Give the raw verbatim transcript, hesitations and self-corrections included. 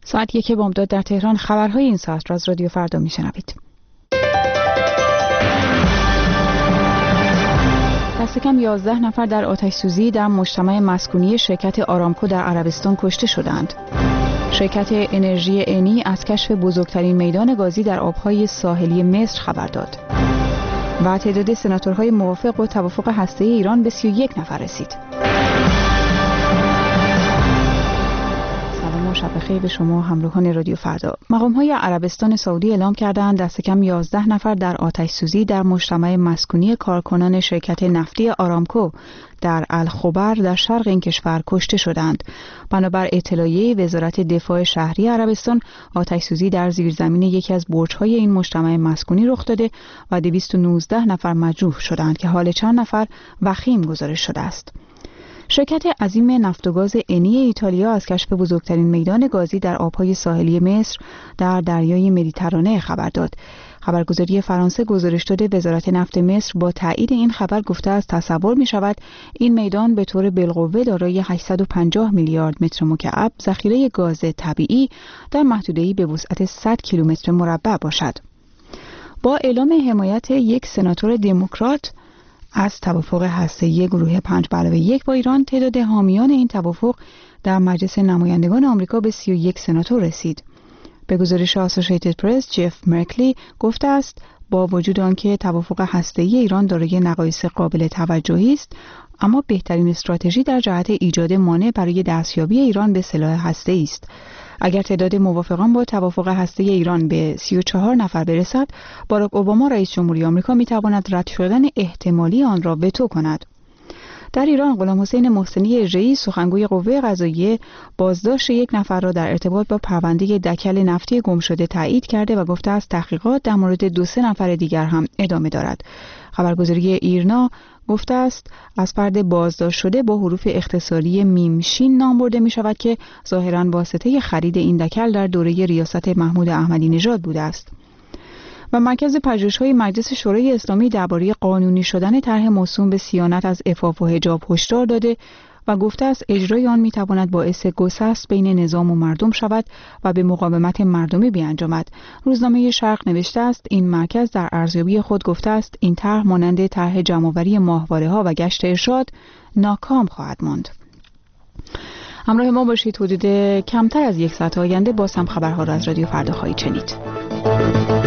ساعت یک بامداد در تهران. خبرهای این ساعت را از رادیو فردا میشنوید. دست کم یازده نفر در آتش سوزی در مجتمع مسکونی شرکت آرامکو در عربستان کشته شدند. شرکت انرژی انی از کشف بزرگترین میدان گازی در آبهای ساحلی مصر خبر داد. و تعداد سناتورهای موافق با توافق هسته‌ای ایران به سی و یک نفر رسید. شب بخیر به شما همراهان رادیو فردا. مقام‌های عربستان سعودی اعلام کردند دست کم یازده نفر در آتش سوزی در مجتمع مسکونی کارکنان شرکت نفتی آرامکو در الخبر در شرق این کشور کشته شدند. بنابر اطلاعیه وزارت دفاع شهری عربستان، آتش سوزی در زیرزمین یکی از برج‌های این مجتمع مسکونی رخ داده و دویست و نوزده نفر مجروح شدند که حال چند نفر وخیم گزارش شده است. شرکت عظیم نفت و گاز انی ایتالیا از کشف بزرگترین میدان گازی در آبهای ساحلی مصر در دریای مدیترانه خبر داد. خبرگزاری فرانسه گزارش داده وزارت نفت مصر با تایید این خبر گفته است تصور می شود این میدان به طور بالقوه دارای هشتصد و پنجاه میلیارد متر مکعب ذخیره گاز طبیعی در محدوده‌ای به وسعت صد کیلومتر مربع باشد. با اعلام حمایت یک سناتور دموکرات از توافق هسته‌ای گروه پنج به علاوه یک با ایران، تعداد حامیان این توافق در مجلس نمایندگان آمریکا به سی و یک سناتور رسید. به گزارش آسوشیتد پرس، جف مرکلی گفته است با وجود آنکه توافق هسته‌ای ایران دارای نقایص قابل توجهی است، اما بهترین استراتژی در جهت ایجاد مانع برای دستیابی ایران به سلاح هسته‌ای است. اگر تعداد موافقان با توافق هسته‌ای ایران به سی و چهار نفر برسد، باراک اوباما رئیس جمهوری آمریکا می‌تواند رد شدن احتمالی آن را وتو کند. در ایران، غلام حسین محسنی اجری سخنگوی قوه قضاییه بازداشت یک نفر را در ارتباط با پرونده دکل نفتی گم شده تایید کرده و گفته است تحقیقات در مورد دو سه نفر دیگر هم ادامه دارد. خبرگزاری ایرنا گفته است از فرد بازداشت شده با حروف اختصاری میمشین نام برده می شود که ظاهراً واسطه خرید این دکل در دوره ریاست محمود احمدی نژاد بوده است. و مرکز پژوهش‌های مجلس شورای اسلامی درباره قانونی شدن طرح موسوم به صیانت از عفاف و حجاب هشدار داده و گفته است اجرای آن می‌تواند باعث گسست بین نظام و مردم شود و به مقاومت مردمی بیانجامد. روزنامه شرق نوشته است این مرکز در ارزیابی خود گفته است این طرح مانند طرح جمع‌آوری ماهواره‌ها و گشت ارشاد ناکام خواهد ماند. همراه ما باشید. حدود کمتر از یک ساعت آینده باز هم خبرها را از رادیو فردا خواهید شنید.